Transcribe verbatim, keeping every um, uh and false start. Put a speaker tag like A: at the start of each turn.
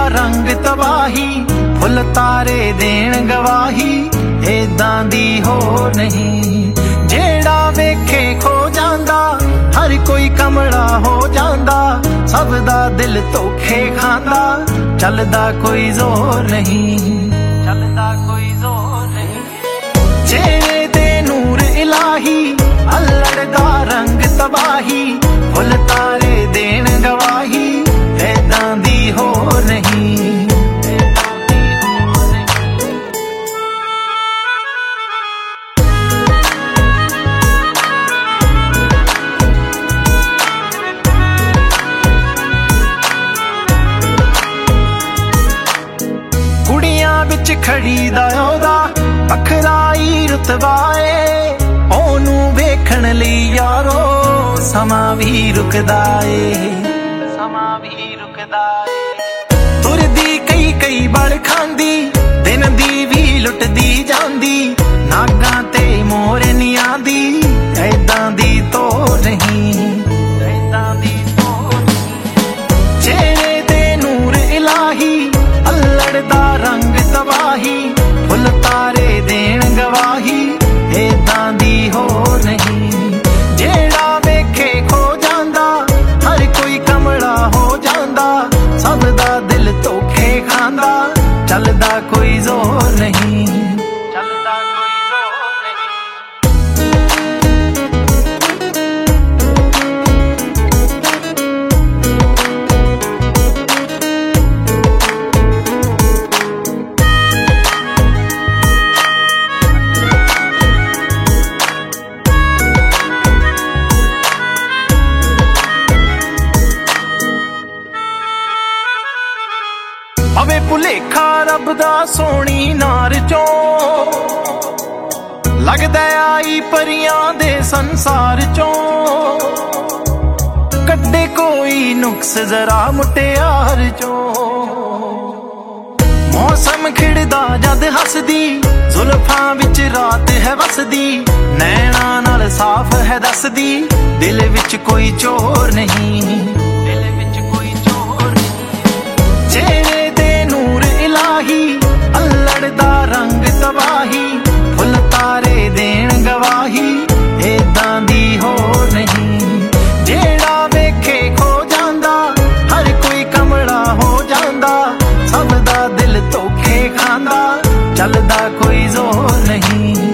A: रंग तबाही फुल तारे देण गवाही ऐदां दी होर नहीं। जेड़ा वेखे खो जांदा हर कोई कमला हो जांदा सब दा दिल धोखे खांदा चलदा कोई जोर नहीं चलदा कोई जोर नहीं। चेहरे ते नूर इलाही अल्लड़ दा रंग तबाही फुल तारे देण गवाही ऐदां दी होर नहीं। विच खड़ी दा ओदा बखराई रुतबा ए ओनू वेखण लई यारो समा भी रुकदा ए समा भी रुकदा ए। तुरदी कई कई बल खांदी दिन दी भी लुटदी जांदी नागां ते मोरनियां दी ऐदां दी तोर नहीं ऐदां दी तोर नहीं। चेहरे ते नूर इलाही अल्लड़ दा रंग तबाही फुल तारे देण गवाही ऐदां दी होर नहीं। जेड़ा वेखे खो जांदा हर कोई कमला हो जांदा सब दा दिल धोखे खांदा चलदा कोई जोर नहीं चलदा कोई जोर नहीं। अवे भुलेखा रब दा सोनी नार चों लगदा आई परियां दे संसार चों कड्डे कोई नुक्स जरा मुटियार चों। मौसम खिड़दा जद हसदी जुल्फां विच रात है वसदी नैना नाल साफ है दसदी दिल विच कोई चोर नहीं दिल विच कोई चोर नहीं। चेहरे अल्लड़ दा रंग तबाही फुल तारे देण गवाही ऐदां दी होर नहीं। जेड़ा वेखे खो जांदा हर कोई कमला हो जांदा सब दा दिल धोखे खांदा चलदा कोई जोर नहीं।